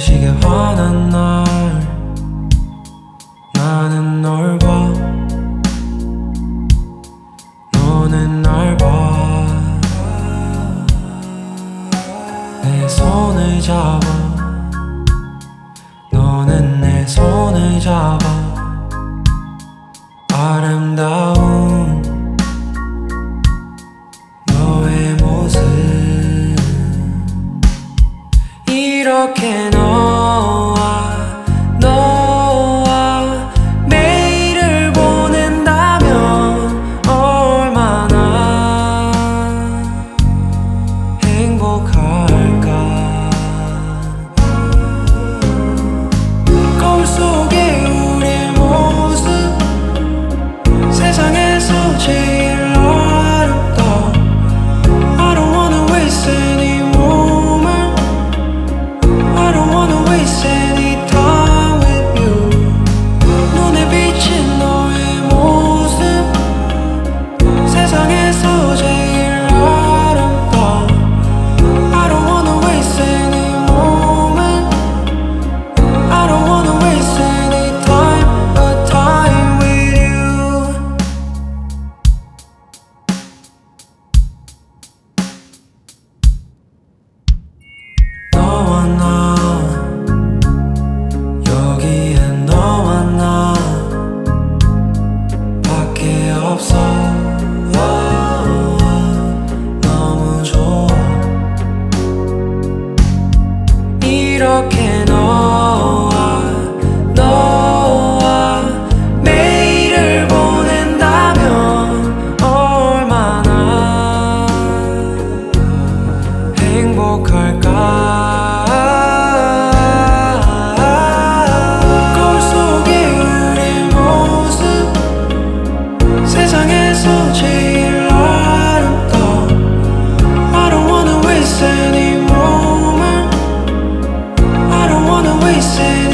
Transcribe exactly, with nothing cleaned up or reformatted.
지게 화난 날 나는 널 봐, 너는 날 봐. 내 손을 잡아, 너는 내 손을 잡아. 아름다운 너의 모습, 이렇게 너와 너와 매일을 보낸다면 얼마나 행복할까. 거울 속에 우리의 모습, 세상에서 제일 아름다워. I don't wanna waste any moment, I don't wanna waste any time with you. 눈에 비친 너의 모습, 세상에서 제일 아름다워. I don't wanna waste any moment, I don't wanna waste any time, but time with you. 너와 나, 여기엔 너와 나 밖에 없어. 너무 좋아. 이렇게 너와 너와 매일을 보낸다면 얼마나 행복할까. 거울 속에 우리의 모습, 세상에서 제일 아름다워. I don't wanna waste any moment, I don't wanna waste any